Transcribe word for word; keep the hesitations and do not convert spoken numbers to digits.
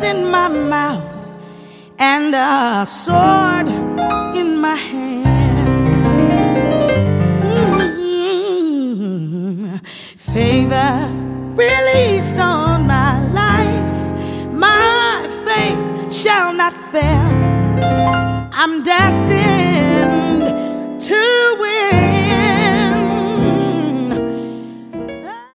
in my mouth and a sword in my hand. Mm-hmm. Favor released on my life, my faith shall not fail. I'm destined